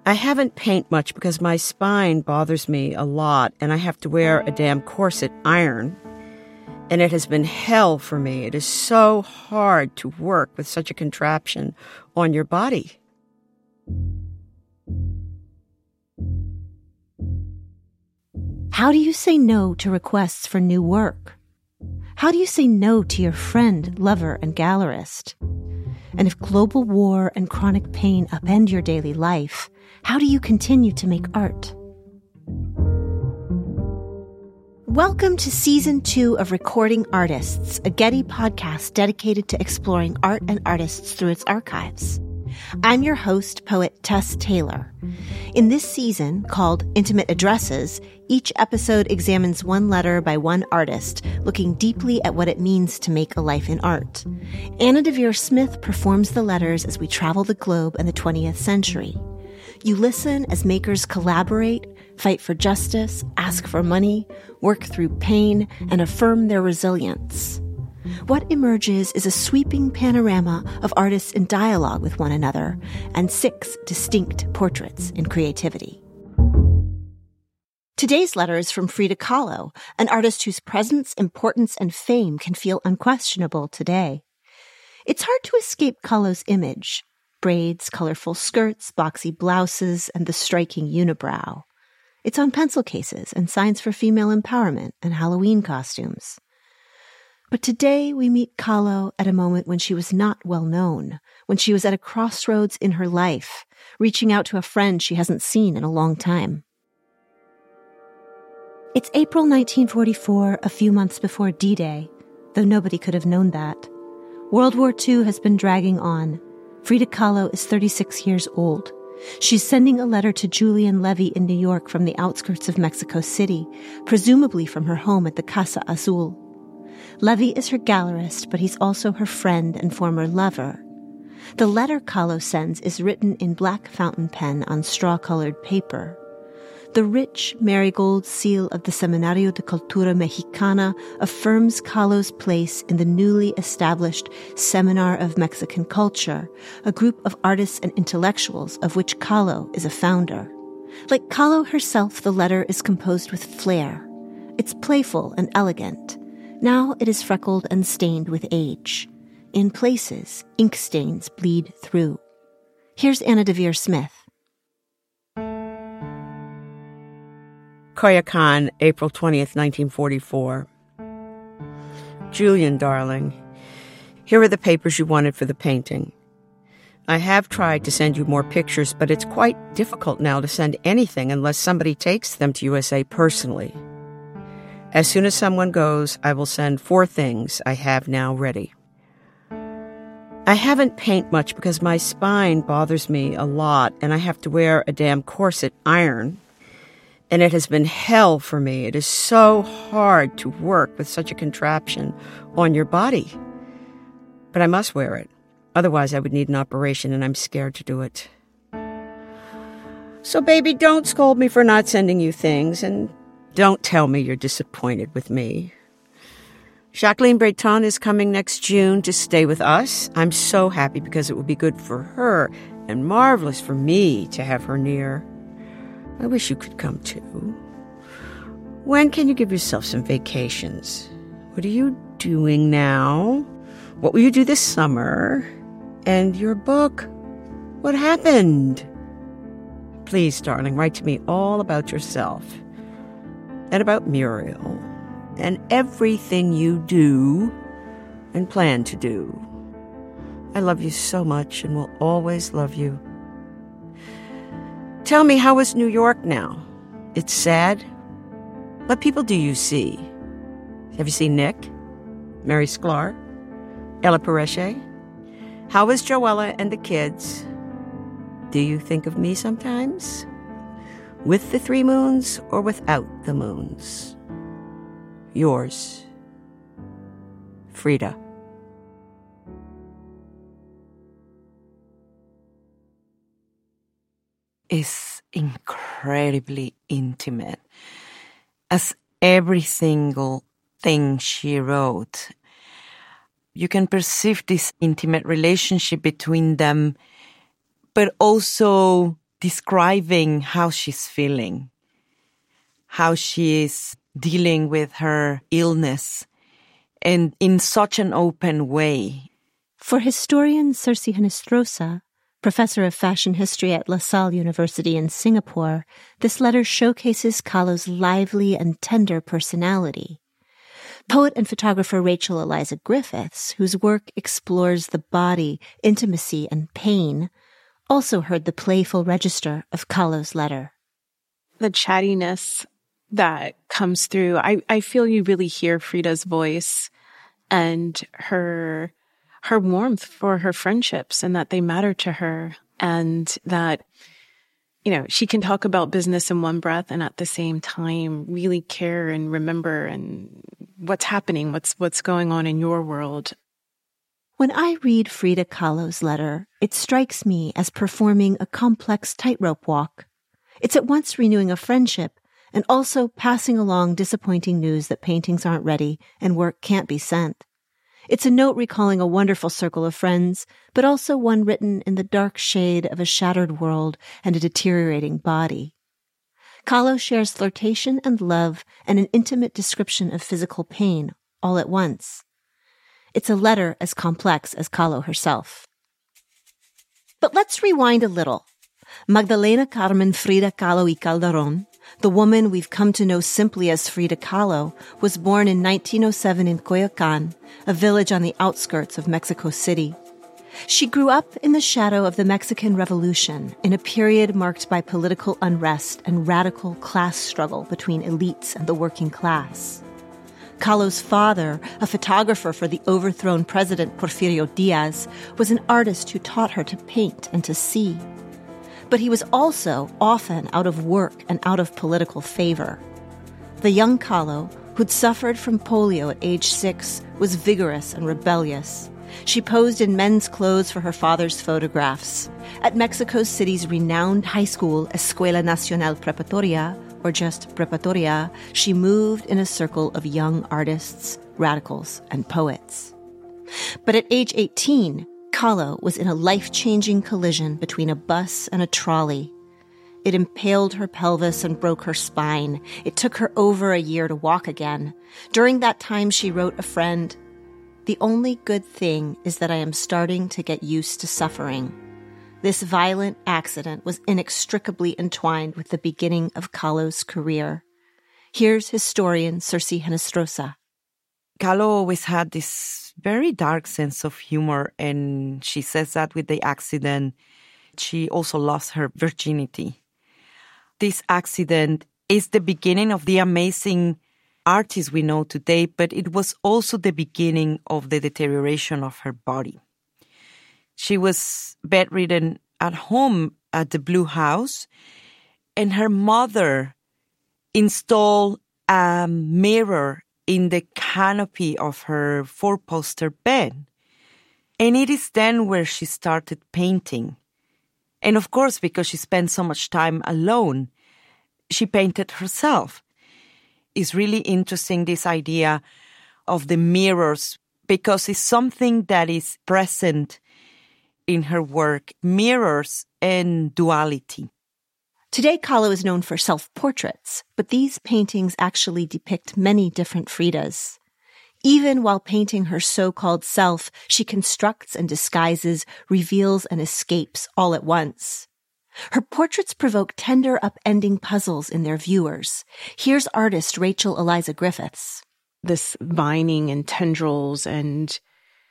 I haven't paint much because my spine bothers me a lot and I have to wear a damn corset iron. And it has been hell for me. It is so hard to work with such a contraption on your body. How do you say no to requests for new work? How do you say no to your friend, lover, and gallerist? And if global war and chronic pain upend your daily life, how do you continue to make art? Welcome to Season 2 of Recording Artists, a Getty podcast dedicated to exploring art and artists through its archives. I'm your host, poet Tess Taylor. In this season, called Intimate Addresses, each episode examines one letter by one artist, looking deeply at what it means to make a life in art. Anna Deavere Smith performs the letters as we travel the globe in the 20th century. You listen as makers collaborate, fight for justice, ask for money, work through pain, and affirm their resilience. What emerges is a sweeping panorama of artists in dialogue with one another and 6 distinct portraits in creativity. Today's letter is from Frida Kahlo, an artist whose presence, importance, and fame can feel unquestionable today. It's hard to escape Kahlo's image: braids, colorful skirts, boxy blouses, and the striking unibrow. It's on pencil cases and signs for female empowerment and Halloween costumes. But today we meet Kahlo at a moment when she was not well known, when she was at a crossroads in her life, reaching out to a friend she hasn't seen in a long time. It's April 1944, a few months before D-Day, though nobody could have known that. World War II has been dragging on. Frida Kahlo is 36 years old. She's sending a letter to Julian Levy in New York from the outskirts of Mexico City, presumably from her home at the Casa Azul. Levy is her gallerist, but he's also her friend and former lover. The letter Kahlo sends is written in black fountain pen on straw-colored paper. The rich marigold seal of the Seminario de Cultura Mexicana affirms Kahlo's place in the newly established Seminar of Mexican Culture, a group of artists and intellectuals of which Kahlo is a founder. Like Kahlo herself, the letter is composed with flair. It's playful and elegant. Now it is freckled and stained with age. In places, ink stains bleed through. Here's Anna Deavere Smith. Coyoacan, April 20th, 1944. Julian, darling, here are the papers you wanted for the painting. I have tried to send you more pictures, but it's quite difficult now to send anything unless somebody takes them to USA personally. As soon as someone goes, I will send 4 things I have now ready. I haven't paint much because my spine bothers me a lot and I have to wear a damn corset iron. And it has been hell for me. It is so hard to work with such a contraption on your body. But I must wear it. Otherwise, I would need an operation, and I'm scared to do it. So, baby, don't scold me for not sending you things, and don't tell me you're disappointed with me. Jacqueline Breton is coming next June to stay with us. I'm so happy because it will be good for her and marvelous for me to have her near. I wish you could come too. When can you give yourself some vacations? What are you doing now? What will you do this summer? And your book? What happened? Please, darling, write to me all about yourself and about Muriel and everything you do and plan to do. I love you so much and will always love you. Tell me, how is New York now? It's sad? What people do you see? Have you seen Nick? Mary Sklar? Ella Pereche? How is Joella and the kids? Do you think of me sometimes? With the 3 moons or without the moons? Yours, Frida. Is incredibly intimate, as every single thing she wrote. You can perceive this intimate relationship between them, but also describing how she's feeling, how she is dealing with her illness, and in such an open way. For historian Circe Hinestrosa, professor of fashion history at La Salle University in Singapore, this letter showcases Kahlo's lively and tender personality. Poet and photographer Rachel Eliza Griffiths, whose work explores the body, intimacy, and pain, also heard the playful register of Kahlo's letter. The chattiness that comes through, I feel you really hear Frida's voice and her warmth for her friendships and that they matter to her, and that, you know, she can talk about business in one breath and at the same time really care and remember and what's happening, what's going on in your world. When I read Frida Kahlo's letter, it strikes me as performing a complex tightrope walk. It's at once renewing a friendship and also passing along disappointing news that paintings aren't ready and work can't be sent. It's a note recalling a wonderful circle of friends, but also one written in the dark shade of a shattered world and a deteriorating body. Kahlo shares flirtation and love and an intimate description of physical pain all at once. It's a letter as complex as Kahlo herself. But let's rewind a little. Magdalena Carmen Frida Kahlo y Calderón, the woman we've come to know simply as Frida Kahlo, was born in 1907 in Coyoacán, a village on the outskirts of Mexico City. She grew up in the shadow of the Mexican Revolution, in a period marked by political unrest and radical class struggle between elites and the working class. Kahlo's father, a photographer for the overthrown president Porfirio Diaz, was an artist who taught her to paint and to see. But he was also often out of work and out of political favor. The young Kahlo, who'd suffered from polio at age 6, was vigorous and rebellious. She posed in men's clothes for her father's photographs. At Mexico City's renowned high school, Escuela Nacional Preparatoria, or just Preparatoria, she moved in a circle of young artists, radicals, and poets. But at age 18, Kahlo was in a life-changing collision between a bus and a trolley. It impaled her pelvis and broke her spine. It took her over a year to walk again. During that time, she wrote a friend, "The only good thing is that I am starting to get used to suffering." This violent accident was inextricably entwined with the beginning of Kahlo's career. Here's historian Circe Hinestrosa. Kahlo always had this very dark sense of humor, and she says that with the accident, she also lost her virginity. This accident is the beginning of the amazing artist we know today, but it was also the beginning of the deterioration of her body. She was bedridden at home at the Blue House, and her mother installed a mirror in the canopy of her four-poster bed. And it is then where she started painting. And of course, because she spent so much time alone, she painted herself. It's really interesting, this idea of the mirrors, because it's something that is present in her work, mirrors and duality. Today, Kahlo is known for self-portraits, but these paintings actually depict many different Fridas. Even while painting her so-called self, she constructs and disguises, reveals and escapes all at once. Her portraits provoke tender, upending puzzles in their viewers. Here's artist Rachel Eliza Griffiths. This vining and tendrils and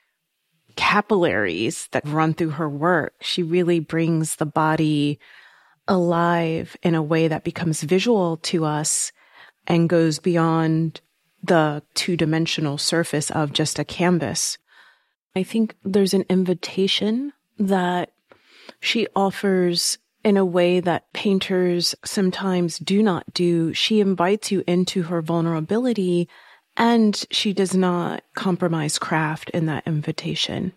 capillaries that run through her work, she really brings the body alive in a way that becomes visual to us and goes beyond the two-dimensional surface of just a canvas. I think there's an invitation that she offers in a way that painters sometimes do not do. She invites you into her vulnerability, and she does not compromise craft in that invitation.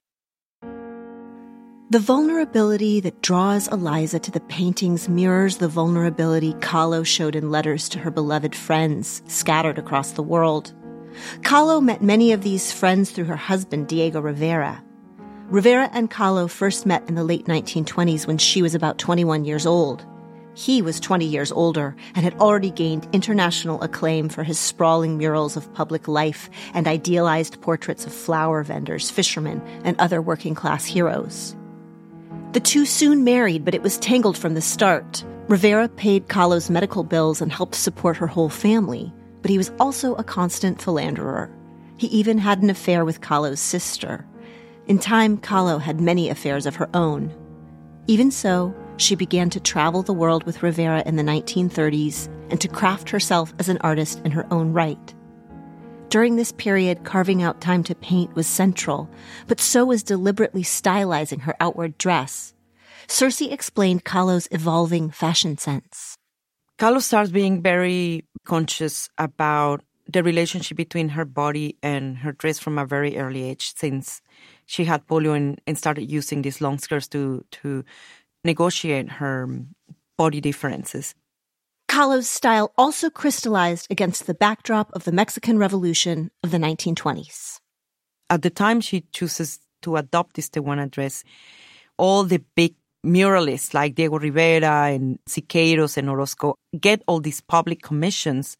The vulnerability that draws Eliza to the paintings mirrors the vulnerability Kahlo showed in letters to her beloved friends scattered across the world. Kahlo met many of these friends through her husband, Diego Rivera. Rivera and Kahlo first met in the late 1920s when she was about 21 years old. He was 20 years older and had already gained international acclaim for his sprawling murals of public life and idealized portraits of flower vendors, fishermen, and other working-class heroes. The two soon married, but it was tangled from the start. Rivera paid Kahlo's medical bills and helped support her whole family, but he was also a constant philanderer. He even had an affair with Kahlo's sister. In time, Kahlo had many affairs of her own. Even so, she began to travel the world with Rivera in the 1930s and to craft herself as an artist in her own right. During this period, carving out time to paint was central, but so was deliberately stylizing her outward dress. Circe explained Kahlo's evolving fashion sense. Kahlo starts being very conscious about the relationship between her body and her dress from a very early age, since she had polio and started using these long skirts to negotiate her body differences. Kahlo's style also crystallized against the backdrop of the Mexican Revolution of the 1920s. At the time she chooses to adopt this Tehuana dress, all the big muralists like Diego Rivera and Siqueiros and Orozco get all these public commissions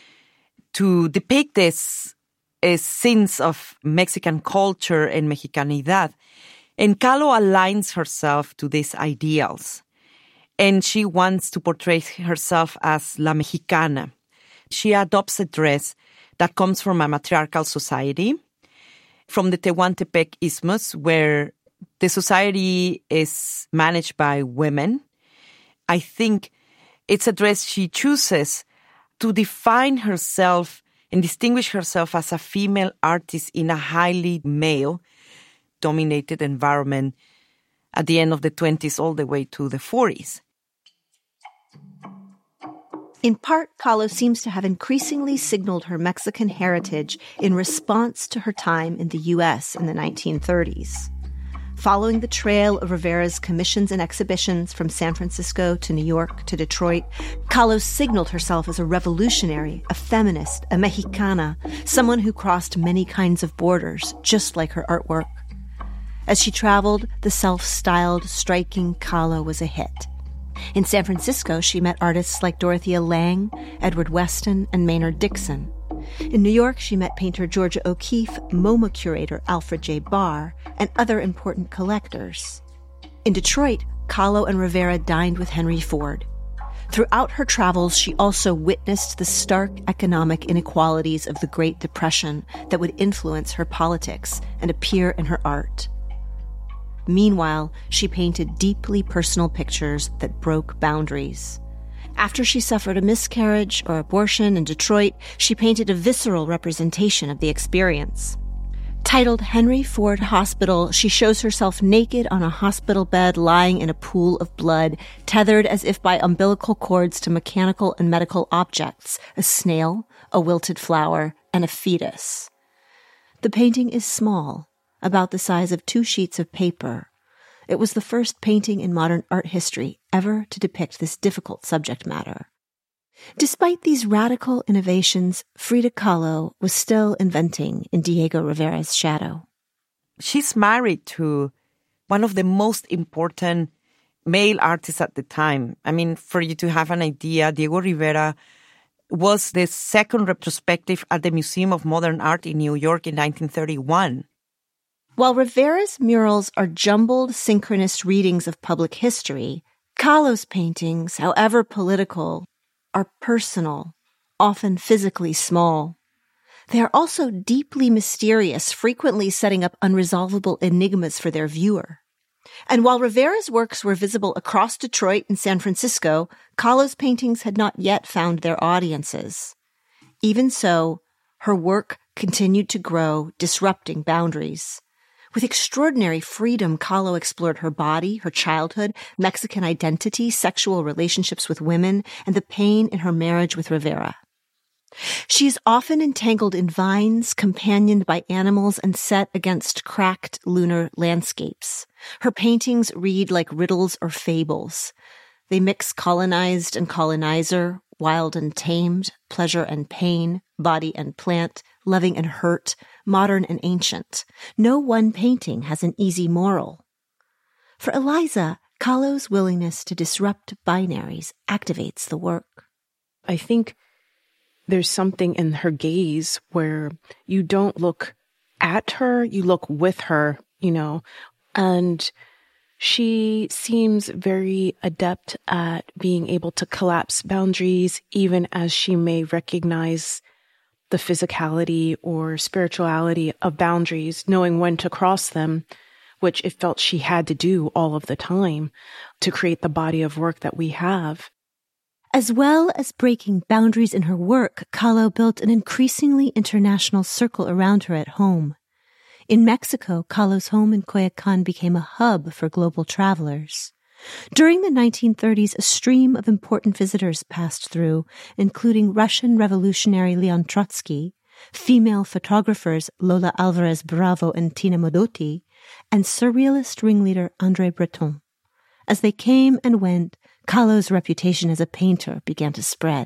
to depict this scenes of Mexican culture and Mexicanidad. And Kahlo aligns herself to these ideals. And she wants to portray herself as La Mexicana. She adopts a dress that comes from a matriarchal society, from the Tehuantepec Isthmus, where the society is managed by women. I think it's a dress she chooses to define herself and distinguish herself as a female artist in a highly male-dominated environment at the end of the 20s all the way to the 40s. In part, Kahlo seems to have increasingly signaled her Mexican heritage in response to her time in the U.S. in the 1930s. Following the trail of Rivera's commissions and exhibitions from San Francisco to New York to Detroit, Kahlo signaled herself as a revolutionary, a feminist, a Mexicana, someone who crossed many kinds of borders, just like her artwork. As she traveled, the self-styled, striking Kahlo was a hit. In San Francisco, she met artists like Dorothea Lange, Edward Weston, and Maynard Dixon. In New York, she met painter Georgia O'Keeffe, MoMA curator Alfred J. Barr, and other important collectors. In Detroit, Kahlo and Rivera dined with Henry Ford. Throughout her travels, she also witnessed the stark economic inequalities of the Great Depression that would influence her politics and appear in her art. Meanwhile, she painted deeply personal pictures that broke boundaries. After she suffered a miscarriage or abortion in Detroit, she painted a visceral representation of the experience. Titled Henry Ford Hospital, she shows herself naked on a hospital bed lying in a pool of blood, tethered as if by umbilical cords to mechanical and medical objects, a snail, a wilted flower, and a fetus. The painting is small, about the size of 2 sheets of paper. It was the first painting in modern art history ever to depict this difficult subject matter. Despite these radical innovations, Frida Kahlo was still inventing in Diego Rivera's shadow. She's married to one of the most important male artists at the time. I mean, for you to have an idea, Diego Rivera was the second retrospective at the Museum of Modern Art in New York in 1931. While Rivera's murals are jumbled, synchronous readings of public history, Kahlo's paintings, however political, are personal, often physically small. They are also deeply mysterious, frequently setting up unresolvable enigmas for their viewer. And while Rivera's works were visible across Detroit and San Francisco, Kahlo's paintings had not yet found their audiences. Even so, her work continued to grow, disrupting boundaries. With extraordinary freedom, Kahlo explored her body, her childhood, Mexican identity, sexual relationships with women, and the pain in her marriage with Rivera. She is often entangled in vines, companioned by animals, and set against cracked lunar landscapes. Her paintings read like riddles or fables. They mix colonized and colonizer, wild and tamed, pleasure and pain, body and plant, loving and hurt, modern and ancient. No one painting has an easy moral. For Eliza, Kahlo's willingness to disrupt binaries activates the work. I think there's something in her gaze where you don't look at her, you look with her, and she seems very adept at being able to collapse boundaries, even as she may recognize the physicality or spirituality of boundaries, knowing when to cross them, which it felt she had to do all of the time to create the body of work that we have. As well as breaking boundaries in her work, Kahlo built an increasingly international circle around her at home. In Mexico, Kahlo's home in Coyoacan became a hub for global travelers. During the 1930s, a stream of important visitors passed through, including Russian revolutionary Leon Trotsky, female photographers Lola Alvarez Bravo and Tina Modotti, and surrealist ringleader André Breton. As they came and went, Kahlo's reputation as a painter began to spread.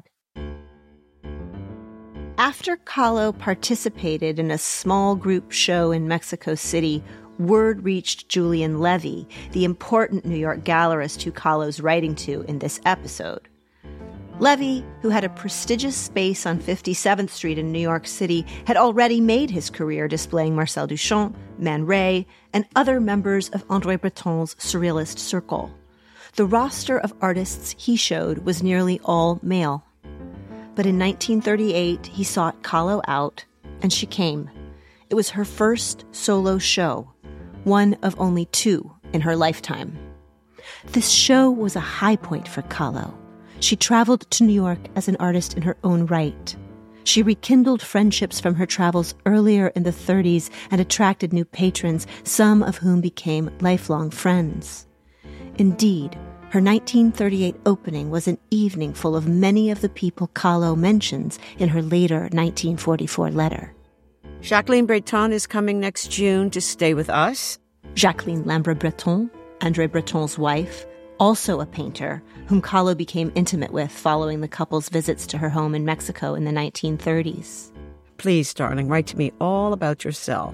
After Kahlo participated in a small group show in Mexico City, word reached Julian Levy, the important New York gallerist who Kahlo's writing to in this episode. Levy, who had a prestigious space on 57th Street in New York City, had already made his career displaying Marcel Duchamp, Man Ray, and other members of André Breton's surrealist circle. The roster of artists he showed was nearly all male. But in 1938, he sought Kahlo out, and she came. It was her first solo show, one of only 2 in her lifetime. This show was a high point for Kahlo. She traveled to New York as an artist in her own right. She rekindled friendships from her travels earlier in the 30s and attracted new patrons, some of whom became lifelong friends. Indeed, her 1938 opening was an evening full of many of the people Kahlo mentions in her later 1944 letter. Jacqueline Breton is coming next June to stay with us. Jacqueline Lambret-Breton, André Breton's wife, also a painter, whom Kahlo became intimate with following the couple's visits to her home in Mexico in the 1930s. Please, darling, write to me all about yourself.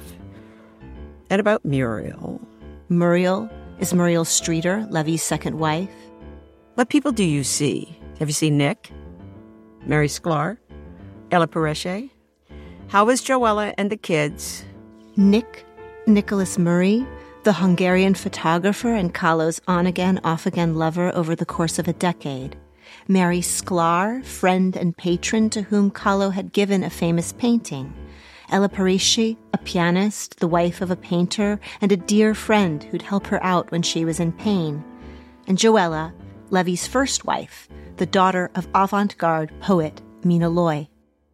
And about Muriel. Muriel is Muriel Streeter, Levy's second wife. What people do you see? Have you seen Nick? Mary Sklar? Ella Pereche? How is Joella and the kids? Nick, Nicholas Murray, the Hungarian photographer and Kahlo's on-again, off-again lover over the course of a decade. Mary Sklar, friend and patron to whom Kahlo had given a famous painting. Ella Pereche, a pianist, the wife of a painter, and a dear friend who'd help her out when she was in pain. And Joella, Levy's first wife, the daughter of avant-garde poet Mina Loy.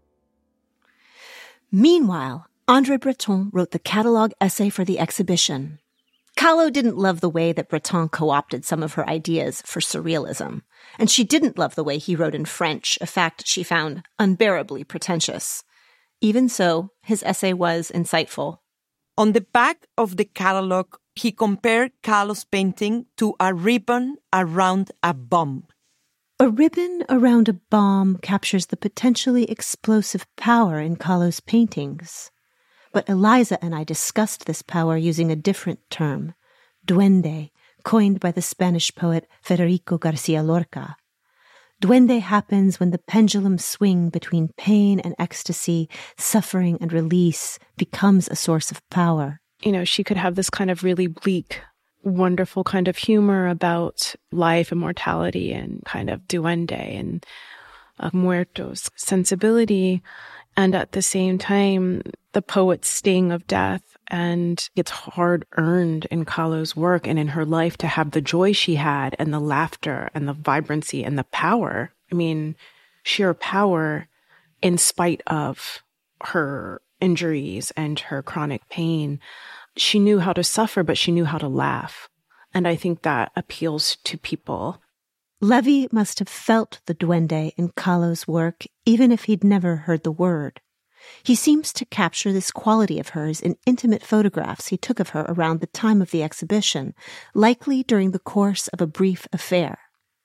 Meanwhile, André Breton wrote the catalog essay for the exhibition. Kahlo didn't love the way that Breton co-opted some of her ideas for surrealism, and she didn't love the way he wrote in French, a fact she found unbearably pretentious. Even so, his essay was insightful. On the back of the catalog, he compared Kahlo's painting to a ribbon around a bomb. A ribbon around a bomb captures the potentially explosive power in Kahlo's paintings. But Eliza and I discussed this power using a different term, duende, coined by the Spanish poet Federico Garcia Lorca. Duende happens when the pendulum swing between pain and ecstasy, suffering and release, becomes a source of power. She could have this kind of really bleak, wonderful kind of humor about life and mortality and kind of duende and muertos sensibility. And at the same time, the poet's sting of death, and it's hard-earned in Kahlo's work and in her life to have the joy she had and the laughter and the vibrancy and the power. Sheer power in spite of her injuries and her chronic pain. She knew how to suffer, but she knew how to laugh. And I think that appeals to people. Levy must have felt the duende in Kahlo's work, even if he'd never heard the word. He seems to capture this quality of hers in intimate photographs he took of her around the time of the exhibition, likely during the course of a brief affair.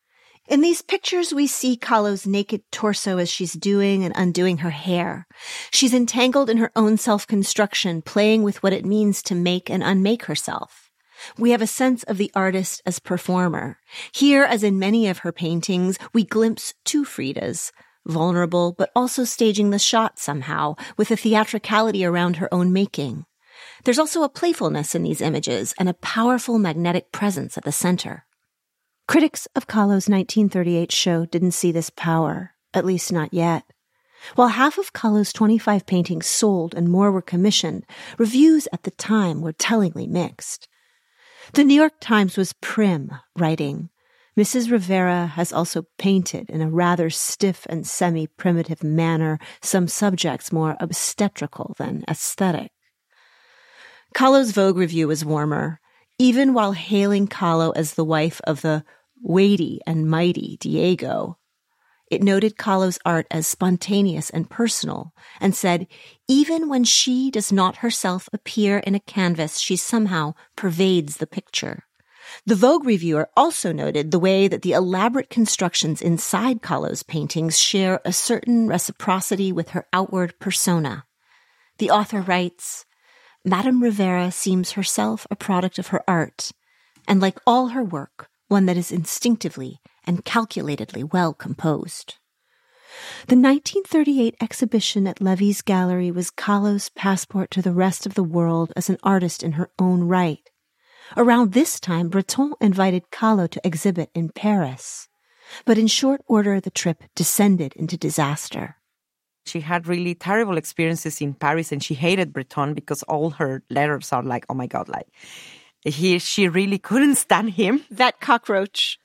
In these pictures, we see Kahlo's naked torso as she's doing and undoing her hair. She's entangled in her own self-construction, playing with what it means to make and unmake herself. We have a sense of the artist as performer. Here, as in many of her paintings, we glimpse two Fridas, vulnerable but also staging the shot somehow, with a theatricality around her own making. There's also a playfulness in these images and a powerful magnetic presence at the center. Critics of Kahlo's 1938 show didn't see this power, at least not yet. While half of Kahlo's 25 paintings sold and more were commissioned, reviews at the time were tellingly mixed. The New York Times was prim, writing, "Mrs. Rivera has also painted in a rather stiff and semi-primitive manner some subjects more obstetrical than aesthetic." Kahlo's Vogue review was warmer, even while hailing Kahlo as the wife of the weighty and mighty Diego. It noted Kahlo's art as spontaneous and personal, and said, even when she does not herself appear in a canvas, she somehow pervades the picture. The Vogue reviewer also noted the way that the elaborate constructions inside Kahlo's paintings share a certain reciprocity with her outward persona. The author writes, Madame Rivera seems herself a product of her art, and like all her work, one that is instinctively and calculatedly well composed. The 1938 exhibition at Levy's Gallery was Kahlo's passport to the rest of the world as an artist in her own right. Around this time, Breton invited Kahlo to exhibit in Paris, but in short order the trip descended into disaster. She had really terrible experiences in Paris, and she hated Breton because all her letters are like, oh my God, like she really couldn't stand him. That cockroach.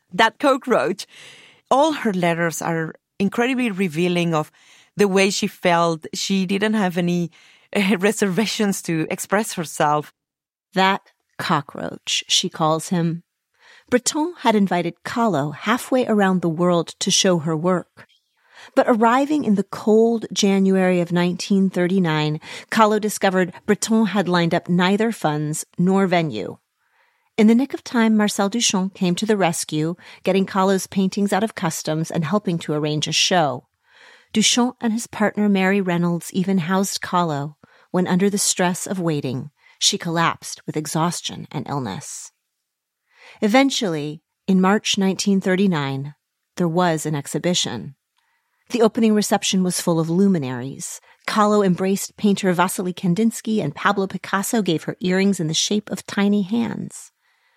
All her letters are incredibly revealing of the way she felt. She didn't have any reservations to express herself. That cockroach, she calls him. Breton had invited Kahlo halfway around the world to show her work. But arriving in the cold January of 1939, Kahlo discovered Breton had lined up neither funds nor venue. In the nick of time, Marcel Duchamp came to the rescue, getting Kahlo's paintings out of customs and helping to arrange a show. Duchamp and his partner Mary Reynolds even housed Kahlo when, under the stress of waiting, she collapsed with exhaustion and illness. Eventually, in March 1939, there was an exhibition. The opening reception was full of luminaries. Kahlo embraced painter Vasily Kandinsky, and Pablo Picasso gave her earrings in the shape of tiny hands.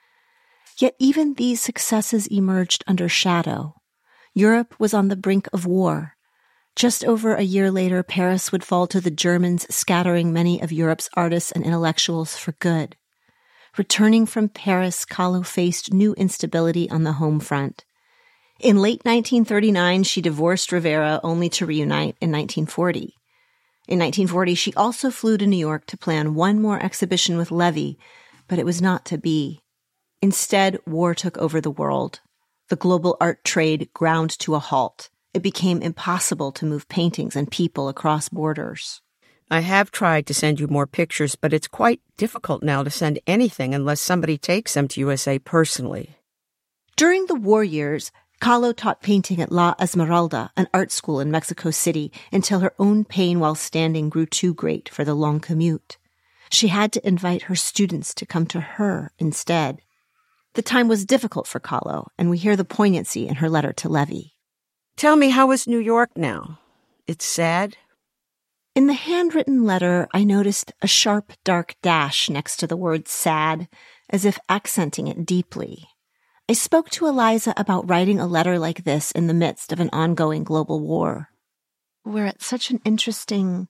Yet even these successes emerged under shadow. Europe was on the brink of war. Just over a year later, Paris would fall to the Germans, scattering many of Europe's artists and intellectuals for good. Returning from Paris, Kahlo faced new instability on the home front. In late 1939, she divorced Rivera only to reunite in 1940. In 1940, she also flew to New York to plan one more exhibition with Levy, but it was not to be. Instead, war took over the world. The global art trade ground to a halt. It became impossible to move paintings and people across borders. I have tried to send you more pictures, but it's quite difficult now to send anything unless somebody takes them to USA personally. During the war years, Kahlo taught painting at La Esmeralda, an art school in Mexico City, until her own pain while standing grew too great for the long commute. She had to invite her students to come to her instead. The time was difficult for Kahlo, and we hear the poignancy in her letter to Levy. Tell me, how is New York now? It's sad? In the handwritten letter, I noticed a sharp, dark dash next to the word sad, as if accenting it deeply. I spoke to Eliza about writing a letter like this in the midst of an ongoing global war. We're at such an interesting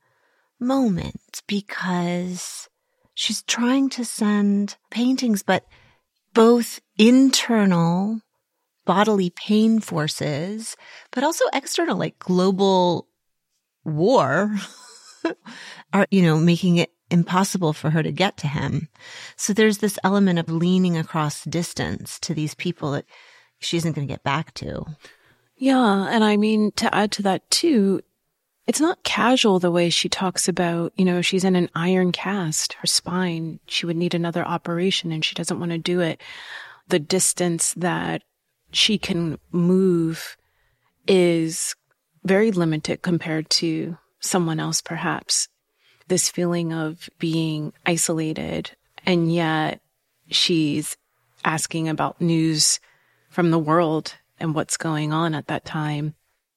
moment because she's trying to send paintings, but both internal bodily pain forces, but also external, like global war, are, making it impossible for her to get to him. So there's this element of leaning across distance to these people that she isn't going to get back to. Yeah. And I mean, to add to that too, it's not casual the way she talks about, she's in an iron cast, her spine, she would need another operation and she doesn't want to do it. The distance that she can move is very limited compared to someone else, perhaps. This feeling of being isolated, and yet she's asking about news from the world and what's going on at that time.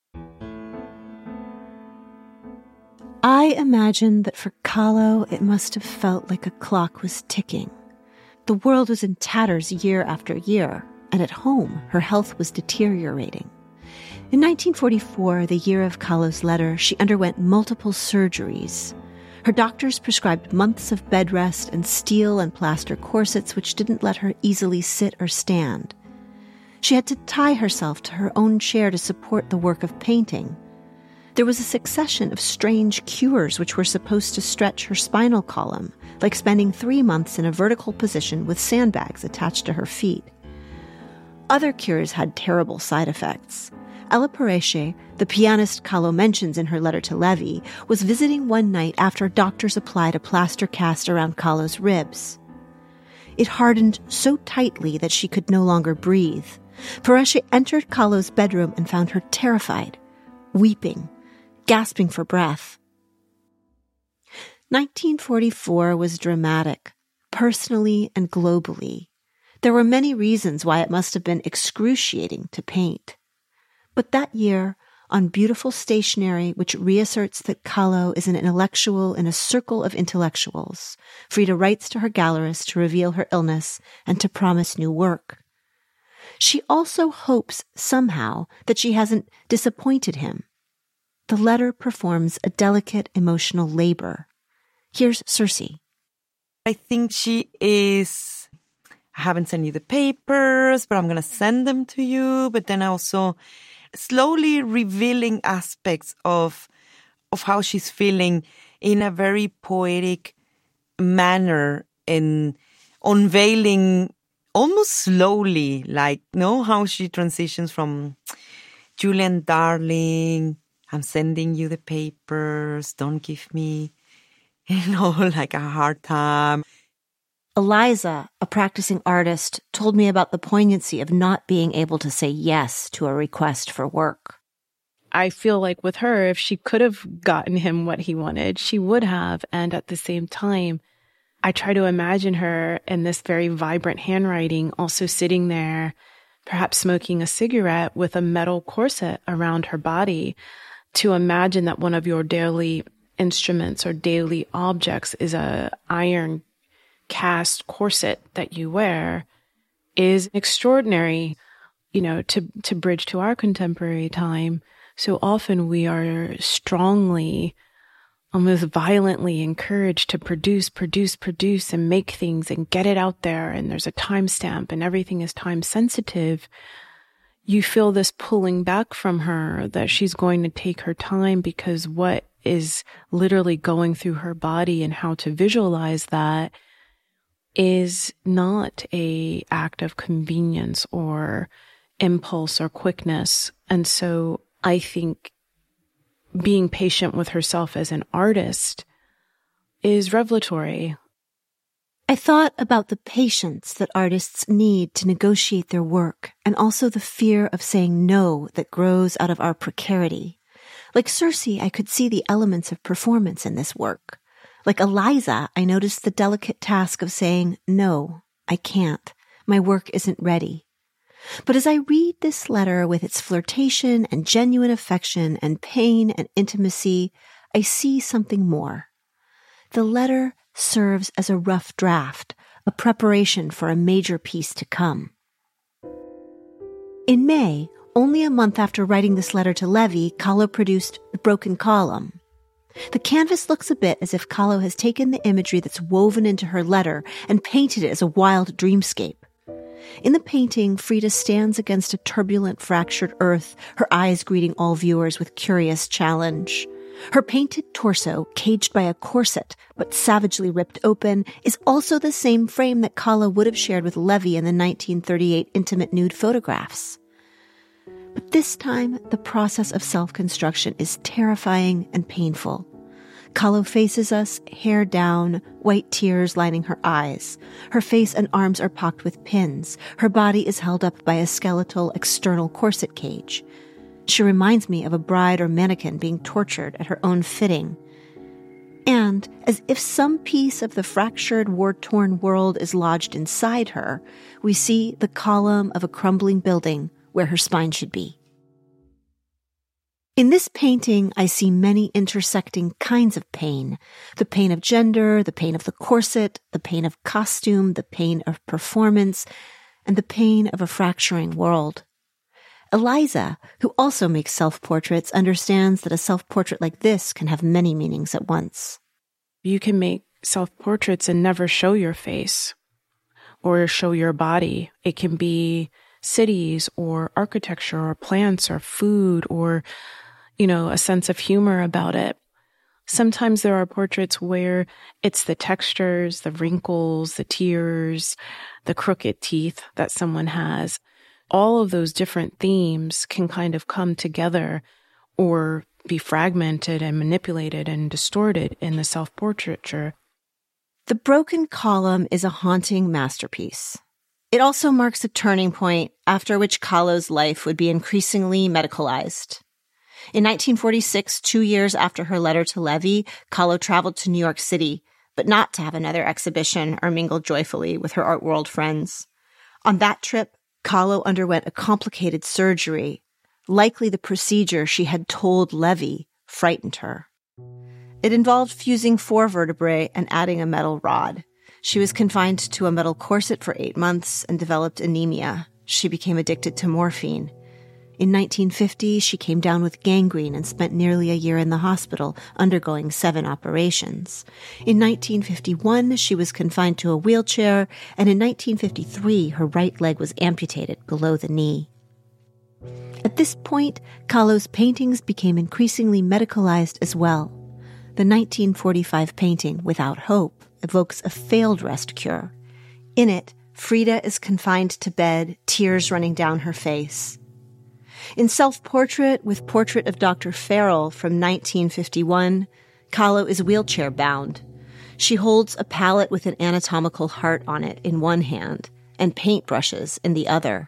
I imagine that for Kahlo, it must have felt like a clock was ticking. The world was in tatters year after year, and at home, her health was deteriorating. In 1944, the year of Kahlo's letter, she underwent multiple surgeries. Her doctors prescribed months of bed rest and steel and plaster corsets, which didn't let her easily sit or stand. She had to tie herself to her own chair to support the work of painting. There was a succession of strange cures which were supposed to stretch her spinal column, like spending 3 months in a vertical position with sandbags attached to her feet. Other cures had terrible side effects. Ella Pareche, the pianist Kahlo mentions in her letter to Levi, was visiting one night after doctors applied a plaster cast around Kahlo's ribs. It hardened so tightly that she could no longer breathe. Pareche entered Kahlo's bedroom and found her terrified, weeping, gasping for breath. 1944 was dramatic, personally and globally. There were many reasons why it must have been excruciating to paint. But that year, on beautiful stationery which reasserts that Kahlo is an intellectual in a circle of intellectuals, Frida writes to her gallerist to reveal her illness and to promise new work. She also hopes somehow that she hasn't disappointed him. The letter performs a delicate emotional labor. Here's Circe. I think she is, I haven't sent you the papers, but I'm going to send them to you. But then also slowly revealing aspects of how she's feeling in a very poetic manner and unveiling almost slowly, like, how she transitions from Julian, darling, I'm sending you the papers, don't give me, like a hard time. Eliza, a practicing artist, told me about the poignancy of not being able to say yes to a request for work. I feel like with her, if she could have gotten him what he wanted, she would have. And at the same time, I try to imagine her in this very vibrant handwriting, also sitting there, perhaps smoking a cigarette with a metal corset around her body. To imagine that one of your daily instruments or daily objects is a iron cast corset that you wear is extraordinary, to bridge to our contemporary time. So often we are strongly, almost violently encouraged to produce and make things and get it out there. And there's a timestamp and everything is time sensitive. You feel this pulling back from her, that she's going to take her time, because what is literally going through her body and how to visualize that is not an act of convenience or impulse or quickness. And so I think being patient with herself as an artist is revelatory. I thought about the patience that artists need to negotiate their work, and also the fear of saying no that grows out of our precarity. Like Circe, I could see the elements of performance in this work. Like Eliza, I noticed the delicate task of saying, no, I can't. My work isn't ready. But as I read this letter with its flirtation and genuine affection and pain and intimacy, I see something more. The letter serves as a rough draft, a preparation for a major piece to come. In May, only a month after writing this letter to Levi, Kahlo produced The Broken Column. The canvas looks a bit as if Kahlo has taken the imagery that's woven into her letter and painted it as a wild dreamscape. In the painting, Frida stands against a turbulent, fractured earth, her eyes greeting all viewers with curious challenge. Her painted torso, caged by a corset but savagely ripped open, is also the same frame that Kahlo would have shared with Levi in the 1938 intimate nude photographs. But this time, the process of self-construction is terrifying and painful. Kahlo faces us, hair down, white tears lining her eyes. Her face and arms are pocked with pins. Her body is held up by a skeletal external corset cage. She reminds me of a bride or mannequin being tortured at her own fitting. And, as if some piece of the fractured, war-torn world is lodged inside her, we see the column of a crumbling building where her spine should be. In this painting, I see many intersecting kinds of pain. The pain of gender, the pain of the corset, the pain of costume, the pain of performance, and the pain of a fracturing world. Eliza, who also makes self-portraits, understands that a self-portrait like this can have many meanings at once. You can make self-portraits and never show your face or show your body. It can be cities or architecture or plants or food or a sense of humor about it. Sometimes there are portraits where it's the textures, the wrinkles, the tears, the crooked teeth that someone has. All of those different themes can kind of come together or be fragmented and manipulated and distorted in the self-portraiture. The broken column is a haunting masterpiece. It also marks a turning point after which Kahlo's life would be increasingly medicalized. In 1946, 2 years after her letter to Levi, Kahlo traveled to New York City, but not to have another exhibition or mingle joyfully with her art world friends. On that trip, Kahlo underwent a complicated surgery. Likely the procedure she had told Levi frightened her. It involved fusing 4 vertebrae and adding a metal rod. She was confined to a metal corset for 8 months and developed anemia. She became addicted to morphine. In 1950, she came down with gangrene and spent nearly a year in the hospital, undergoing 7 operations. In 1951, she was confined to a wheelchair, and in 1953, her right leg was amputated below the knee. At this point, Kahlo's paintings became increasingly medicalized as well. The 1945 painting, Without Hope, evokes a failed rest cure. In it, Frida is confined to bed, tears running down her face. In Self-Portrait with Portrait of Dr. Farrell from 1951, Kahlo is wheelchair-bound. She holds a palette with an anatomical heart on it in one hand and paintbrushes in the other.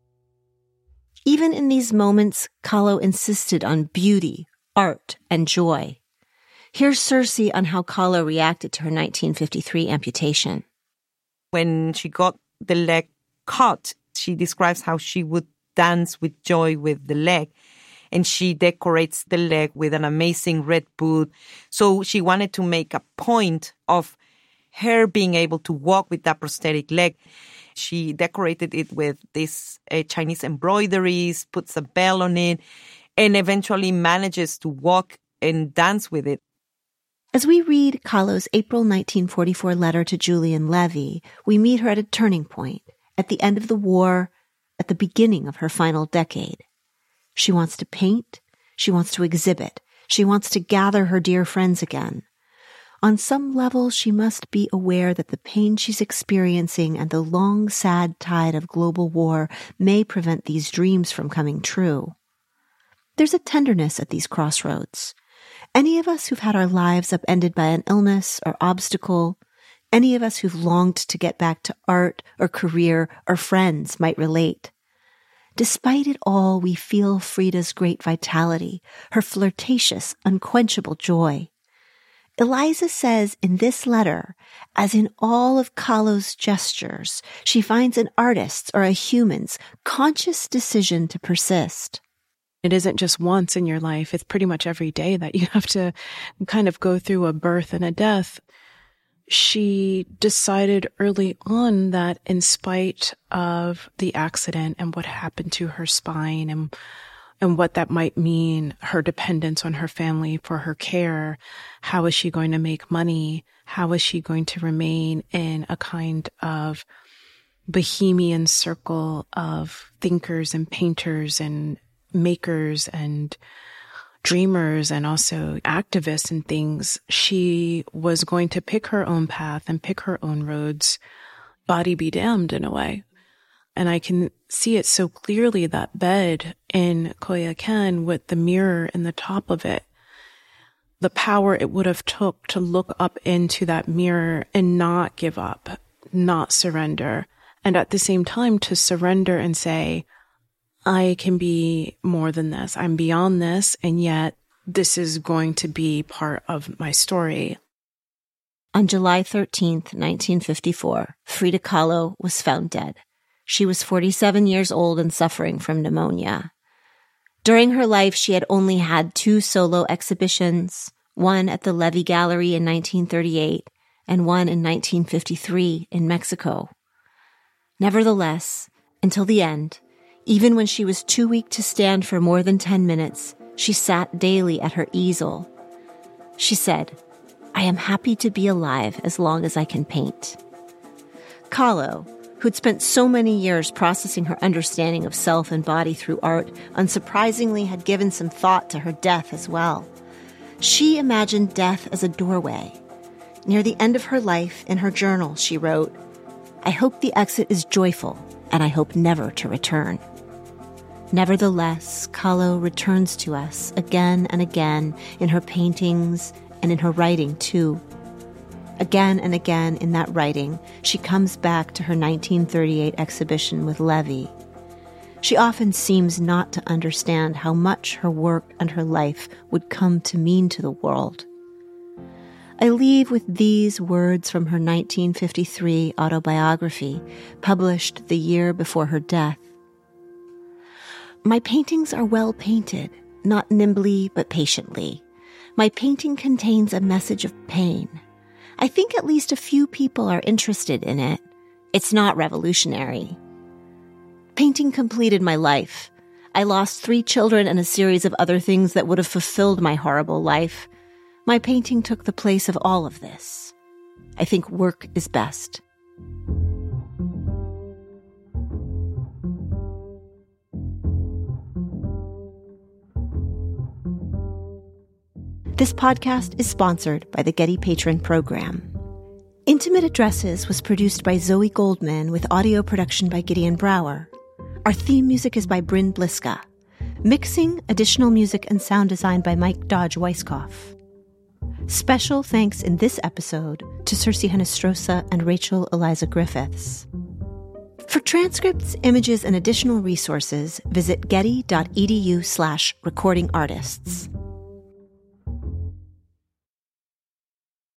Even in these moments, Kahlo insisted on beauty, art, and joy. Here's Circe on how Kahlo reacted to her 1953 amputation. When she got the leg cut, she describes how she would dance with joy with the leg, and she decorates the leg with an amazing red boot. So she wanted to make a point of her being able to walk with that prosthetic leg. She decorated it with these Chinese embroideries, puts a bell on it, and eventually manages to walk and dance with it. As we read Kahlo's April 1944 letter to Julian Levy, we meet her at a turning point, at the end of the war, at the beginning of her final decade. She wants to paint, she wants to exhibit, she wants to gather her dear friends again. On some level, she must be aware that the pain she's experiencing and the long, sad tide of global war may prevent these dreams from coming true. There's a tenderness at these crossroads. Any of us who've had our lives upended by an illness or obstacle, any of us who've longed to get back to art or career or friends might relate. Despite it all, we feel Frida's great vitality, her flirtatious, unquenchable joy. Eliza says in this letter, as in all of Kahlo's gestures, she finds an artist's or a human's conscious decision to persist. It isn't just once in your life. It's pretty much every day that you have to kind of go through a birth and a death. She decided early on that in spite of the accident and what happened to her spine and what that might mean, her dependence on her family for her care, how is she going to make money? How is she going to remain in a kind of bohemian circle of thinkers and painters and makers and dreamers and also activists and things? She was going to pick her own path and pick her own roads, body be damned in a way. And I can see it so clearly, that bed in Koyaken with the mirror in the top of it. the power it would have took to look up into that mirror and not give up, not surrender. And at the same time to surrender and say, I can be more than this. I'm beyond this. And yet this is going to be part of my story. On July 13th, 1954, Frida Kahlo was found dead. She was 47 years old and suffering from pneumonia. During her life, she had only had 2 solo exhibitions, one at the Levy Gallery in 1938 and one in 1953 in Mexico. Nevertheless, until the end, even when she was too weak to stand for more than 10 minutes, she sat daily at her easel. She said, "I am happy to be alive as long as I can paint." Kahlo, who'd spent so many years processing her understanding of self and body through art, unsurprisingly had given some thought to her death as well. She imagined death as a doorway. Near the end of her life, in her journal, she wrote, "I hope the exit is joyful, and I hope never to return." Nevertheless, Kahlo returns to us again and again in her paintings and in her writing, too. Again and again in that writing, she comes back to her 1938 exhibition with Levy. She often seems not to understand how much her work and her life would come to mean to the world. I leave with these words from her 1953 autobiography, published the year before her death. "My paintings are well painted, not nimbly but patiently. My painting contains a message of pain. I think at least a few people are interested in it. It's not revolutionary. Painting completed my life. I lost 3 children and a series of other things that would have fulfilled my horrible life. My painting took the place of all of this. I think work is best." This podcast is sponsored by the Getty Patron Program. Intimate Addresses was produced by Zoe Goldman with audio production by Gideon Brower. Our theme music is by Bryn Bliska. Mixing, additional music, and sound design by Mike Dodge Weisskopf. Special thanks in this episode to Circe Henestrosa and Rachel Eliza Griffiths. For transcripts, images, and additional resources, visit getty.edu/recordingartists.